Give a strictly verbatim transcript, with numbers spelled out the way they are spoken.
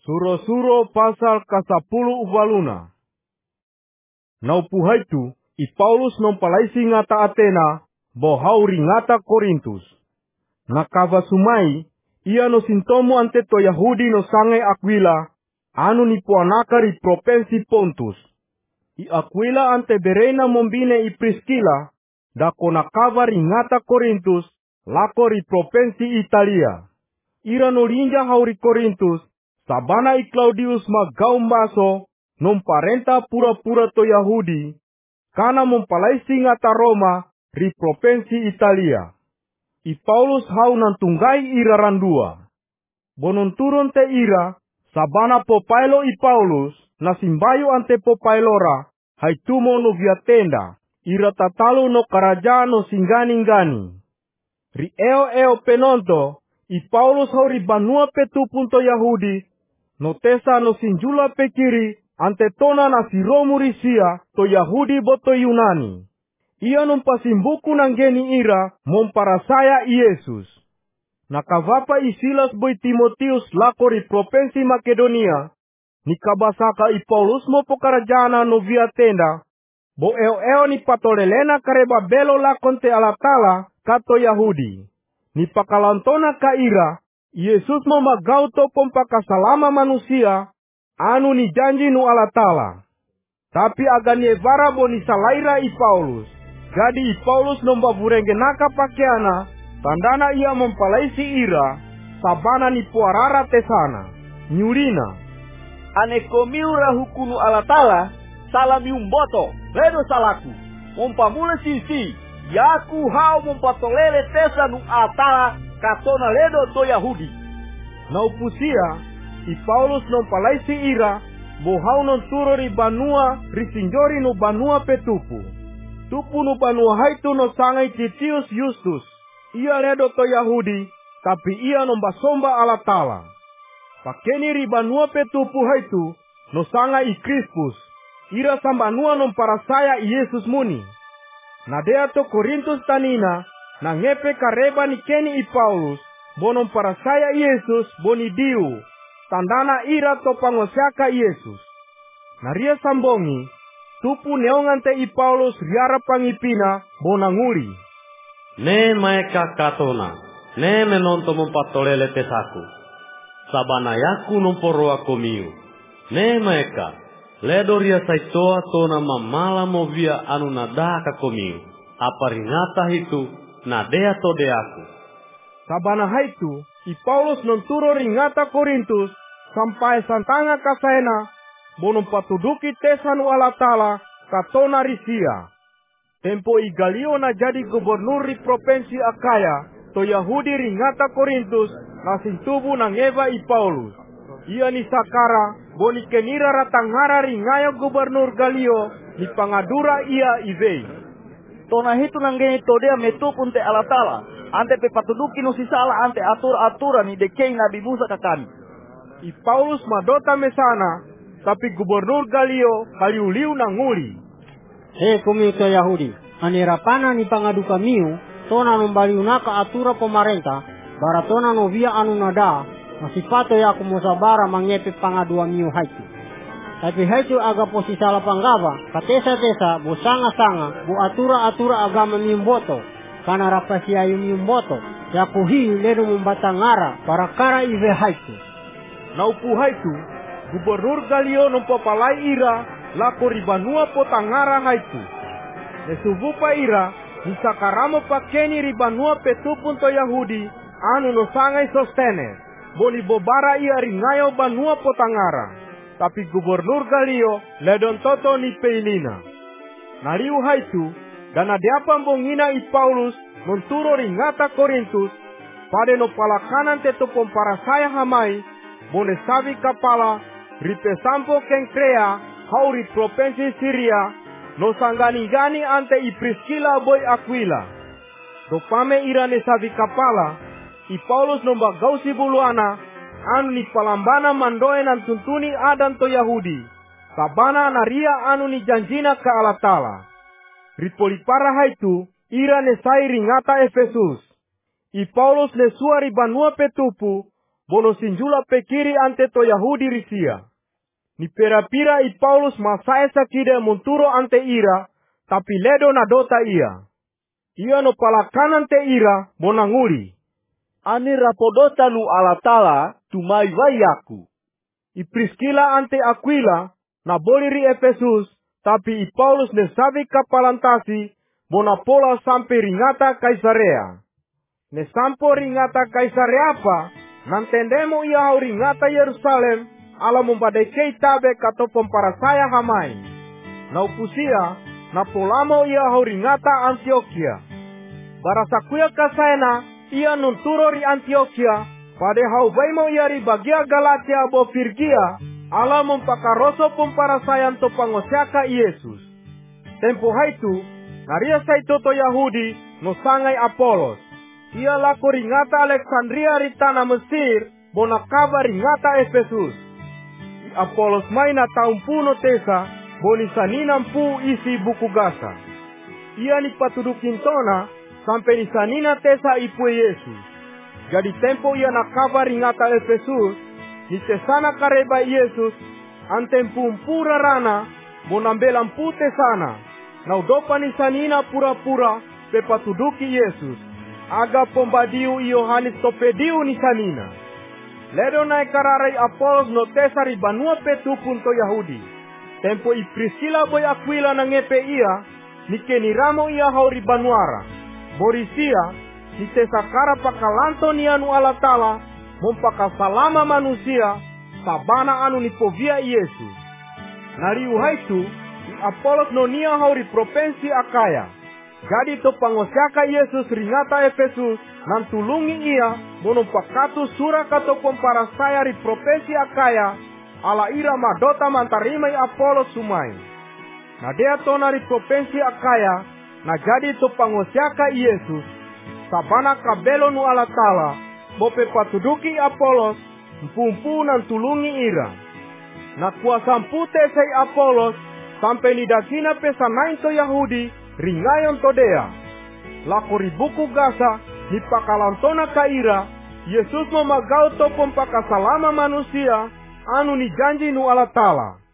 Suro-suro pasal kasapuluh ubaluna. Naupuha itu, i Paulus nompalaisi ngata Atena, bohau ringata Korintus. Nakava sumai, ia no sintomu ante to Yahudi no sangai Aquila, anu ni puanaka ri provinsi Pontus. I Aquila ante berena mombine i Priscila, dako nakava ringata Korintus, lako ri provinsi Italia. Ira no linja hauri Korintus, sabana i Claudius magaum baso, non parenta pura-pura to Yahudi, kana mompalaisi ngata Roma, ri provinsi Italia. I Paulus hau nantunggai ira randua. Bonon turun te ira, sabana popailo i Paulus, na simbayo ante popailora, haitumo no via tenda, ira tatalu no karajaan no singgani-ngani. Ri eo-eo penonto, i Paulus hau ri banua petupunto Yahudi, no tesa no sinjula pekiri, ante tona na si Romurisia, to Yahudi boto Yunani. Ia nompasimbuku nanggeni ira, momparasaya Yesus. Nakavapa i Silas boy Timotius lako ri provinsi Makedonia, nikabasaka i Paulus mo pokarajana no via tenda, bo eo-eo ni patolelena kareba belo lakonte alatala, kato Yahudi. Ni pakalantona ka ira, Yesus mo magauto pompakasalama manusia, anu ni janji nu alatala. Tapi aga nievara bo ni salaira i Paulus. Jadi i Paulus nomba burengenaka pakeana, tandana ia mempalaisi ira, sabana ni puarara tesana. Nyulina. Anekomiura hukunu alatala, salamiumboto, ledo salaku. Mompamule sisi, yaku hao mompatolele tesa nu atala, katona ledo to Yahudi. Naupusia, i Paulus nompalaisi ira, bohau non turo ri banua, risinjori no banua petupu. Tupu no banua haitu no sangai Titius Justus. Ia ledo to Yahudi, tapi ia nombasomba alatala. Pakeni ri banua petupu haitu, no sangai i Crispus. Ira sambanua nomparasaya i Yesus muni. Nadea to Korintus tanina, na ngepe kareba ni keni i Paulus, bonom parasaya Yesus boni diu, tandana ira to pangosiaka Yesus. Naria sambongi, tupu neongante i Paulus riara pangipina bonanguri. Ne maeka katona, ne menonto mompatolele tesaku. Sabana yaku nomporoa komiu. Ne maeka, ledo ria saitoa tona mamala movia anu nadaka komiu. Apa ringata hitu, nadea todeaku. Sabana haitu, i Paulus nonturo ringata Korintus, sampai santanga kasaena, bonom patuduki tesanu alatala, katona risia. Tempo i Galio na jadi gubernur di provinsi Akaya, to Yahudi ringata Korintus, nasintubu nangeva i Paulus. Ia ni sakara, boni kenira ratangara ringaya gubernur Galio, ni pangadura ia ivei. Tona hitu nanggeni todea metupun te alatala, ante pe patuduki no sisala ante atur-aturan ni dekei Nabi Musa kakani. I Paulus madota mesana, tapi gubernur Galio kaliuliu nanguli. He komito Yahudi, anirapana ni pangadu kamiu, tona nombaliunaka atura pemerintah, baratona novia anu nada, masipato ya kumusabara mangepe pangadua miu haitu. Tapi haitu aga posisala panggaba, katesa-tesa, bu sanga-sanga, bu atura-atura agama miumboto, kana rapasia yu miumboto, ya kuhi ledo mumbatangara, parakara ive haitu. Naupu haitu, gubernur Galio nompapalai ira, lako ribanua potangara haitu. Nesubupa ira, nisakaramo pakeni ribanua petupun to Yahudi, anu no sangai sostene, boni bobara ia ringayo banua potangara. Tapi gubernur Galio ledon toto ni peilina. Naliu haitu, dan adeapa mbongina i Paulus, monturo ringata Korintus, pade no palakanan teto pomparasaya hamai, bone sabi kapala, ripesampo Kenkrea, hauri provinsi Syria, no sanggani-gani ante i Priscila boy Aquila. Dopame irane sabi kapala, i Paulus nomba gausi buluana, anu ni palambana mandoe nan tuntuni adan to Yahudi, sabana naria anu ni janjina ka alatala. Ripolipara haitu, ira ne sai ringata Efesus. I Paulus le suari banua petupu, bono sinjula pekiri ante to Yahudi risia. Ni pera-pira i Paulus masae sakide monturo ante ira, tapi ledo na dota ia. Ia no palakanan te ira bonanguri. Ani rapodota nu alatala tumai wayaku. I Priskila ante Aquila na boliri Efesus, tapi i Paulus ne savi kapalantasi bona pola sampai ringata Kaisarea. Ne sampo ringata Kaisarea apa, nantendemo ia hau ringata Yerusalem, ala membadekei tabe kato pomparasaya hamai. Na upusia, na polamo ia hau ringata Antioquia. Barasakuya kasaena, ia nunturo ri Antioquia, pade hau baimo ia ri bagia Galatia bo Firgia, ala mempakaroso pomparasayan to pangosiaka Yesus. Tempo haitu, naria saitoto Yahudi no sangai Apolos. Ia lako ringata Alexandria ri tanah Mesir, bonakaba ringata Efesus. I Apolos maina taumpuno tesa, bonisanina mpu isi buku gasa. Ia ni patudukin tona, sampai ni sanina tesa ipue Yesus. Jadi tempo ia nakaba ringata Efesus, ni tesana kareba Yesus, antempumpura rana, bonambela mpu tesana, na udopa ni sanina pura-pura, pepatuduki Yesus. Aga pombadiu i Yohanes topediu ni sanina. Ledo na kararai Apolos no tesari banua petu punto Yahudi. Tempo i Priscila boy Aquila na ngepe ia, ni keniramo ia hauri banuara. Borisia, ni tesakara pakalanto ni anu alatala, mompakasalama manusia, sabana anu ni povia Yesus. Nariu haitu, i Apolos no nia hauri provinsi Akaya. Jadi to pangosiaka Yesus ringata Efesus, nantulungi ia, monompakatu sura kato komparasaya ri provinsi Akaya, ala ira madota mantarimai Apolos sumai. Na dea tona ri provinsi Akaya, na jadi to pangosiaka Yesus, sabana kabelo nu alatala, bope patuduki Apolos, mpumpu nantulungi ira. Na kuasa mpute sei Apolos, sampai nidakina pesanain to Yahudi, ringayon todea. Lako ribuku gasa, ni pakalantona kaira, Yesus memagau to pompakasalama manusia, anu ni janji nu alatala.